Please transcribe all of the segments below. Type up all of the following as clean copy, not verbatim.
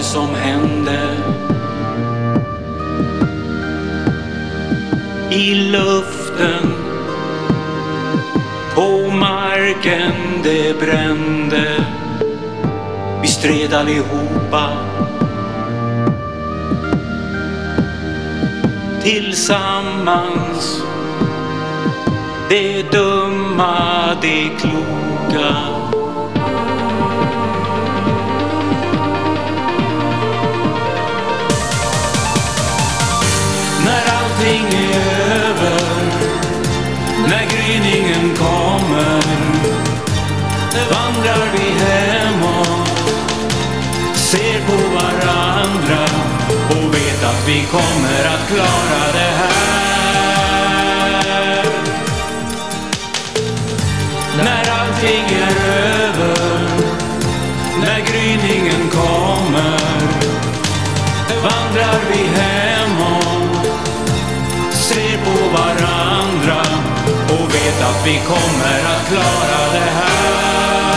som hände. I luften, på marken det brände. Vi stred allihopa tillsammans. Det dumma, det kloka. När allting är över, när gryningen kommer, vandrar vi hemåt, ser på varandra och vet att vi kommer att klara det här. När allting är över, när gryningen kommer, vandrar vi hemåt, ser på varandra och vet att vi kommer att klara det här.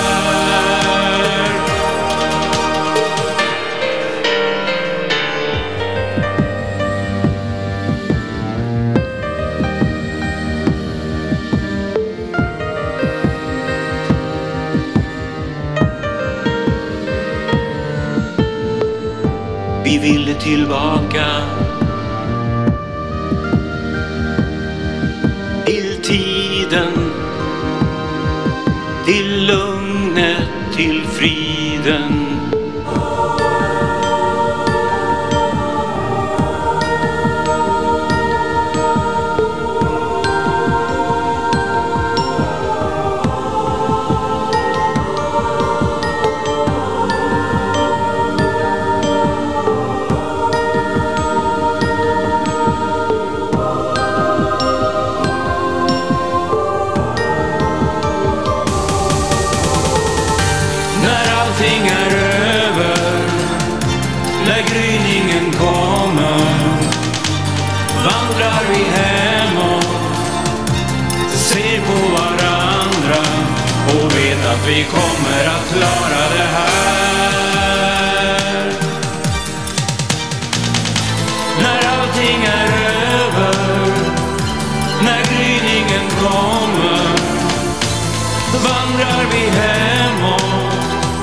Vi ville tillbaka till tiden, till lugnet, till friden. Allting är över, när gryningen kommer, vandrar vi hemåt, ser på varandra och vet att vi kommer att klara det här. När allting är över, när gryningen kommer, vandrar vi hemåt,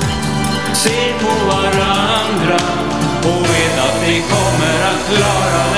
ser på varandra och vet att vi kommer att klara det.